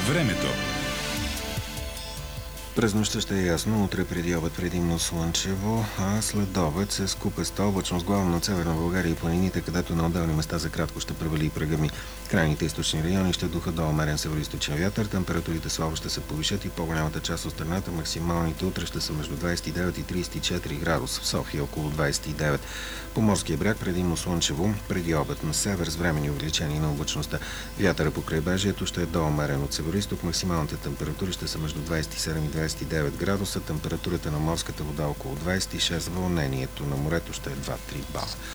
Времето. През нощта ще е ясно, утре преди обед предимно слънчево, а след обед се скупеста облачност главно над Северна България и планините, където на отделни места за кратко ще превали и прегъми. Крайните източни райони ще духат до умерен североизточен вятър, температурите слабо ще се повишат и по-голямата част от страната максималните утре ще са между 29 и 34 градуса, в София около 29. По морския бряг предимно слънчево, преди обед на север с временни увеличения на облачността. Вятъра по крайбрежието ще е до умерен от североизток, максималните температури ще са между 27 и 29 градуса, температурата на морската вода около 26, вълнението на морето ще е 2-3 бала.